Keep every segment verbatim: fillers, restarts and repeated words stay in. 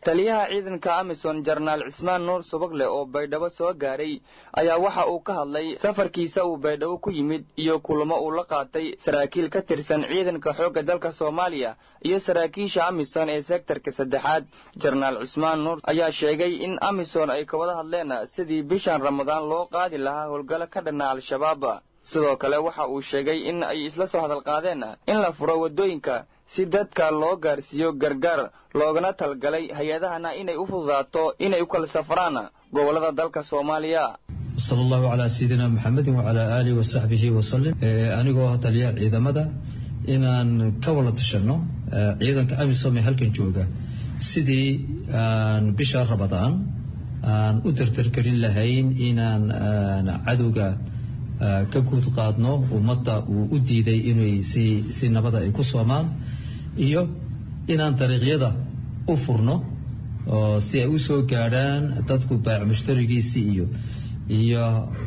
taliyaha ciidanka Amisom Jarnaal Cismaan Nuur Subagle oo Baydhabo soo gaaray ayaa waxa uu ka hadlay safarkiisa uu Baydhabo ku yimid iyo kulamo uu la qaatay saraakiil ka tirsan ciidanka xoogga dalka Soomaaliya iyo saraakiisha Amisom ee sektorka saddexaad. Jarnaal Cismaan Nuur ayaa sheegay in Amisom ay ka wada hadleen sidii bishan Ramadaan loo qaadi lahaa howlgal ka dhan ah Al-Shabaab. sidoo kale waxa uu sheegay in ay isla soo hadal qaadeen in la furo wadooyinka si dadka loo gaarsiiyo gargaar loogana talgalay hay'adahana inay u fududaato inay u kala safraan gobolada dalka Soomaaliya. sallallahu ala sayyidina Muhammad wa ala alihi wa sahbihi wa sallam. anigoo taliyaha ciidamada inaan ka wada tashano ciidanka Amisom ee halkan jooga sidii bisha Ramadaan aan u tirtirgelin lahayn inaan cadowga ka guud qaadno ummadda uu u diiday inay si si nabada ay ku soomaan iyo inaan dariiqyada u furno oo si ay u soo gaaraan dadku baac mushtarigiisi iyo iyo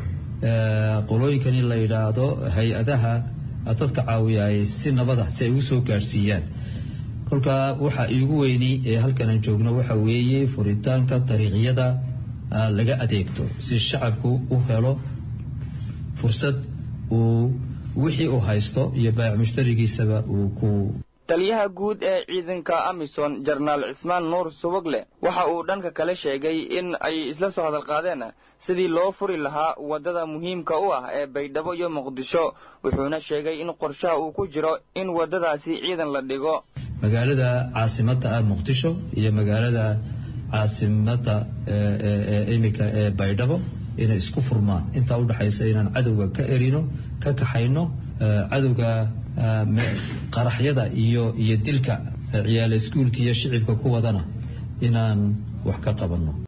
qolooyinkan la yiraahdo hay'adaha dadka caawiyay si nabada si ay u soo gaarsiiyaan. kolka waxa iigu weyni ee halkan aan joogno waxa weeye furitaanka dariiqyada laga adeegto si shacabku u helo fursad uu wixii uu haysto iyo baac mushtarigiisaba uu ku. taliyaha guud ee ciidanka Amisom Jarnaal Cismaan Nuur Subagle waxa uu dhanka kale sheegay in ay isla soo hadal qaadeen sidii loo furi lahaa wadada muhiimka u ah ee Baydhabo iyo Muqdisho wuxuuna sheegay in qorshaha uu ku jiro in wadadaasi ciidan la dhigo magaalada caasimadda ah Muqdisho iyo magaalada caasimadda ee imika ee Baydhabo inay isku furmaan inta u dhaxaysa inaan cadawga ka erino ka kaxayno cadawga qaraxyada iyo iyo dilka ciyaal iskuulka iyo shicibka ku wadana inaan wax ka qabanno.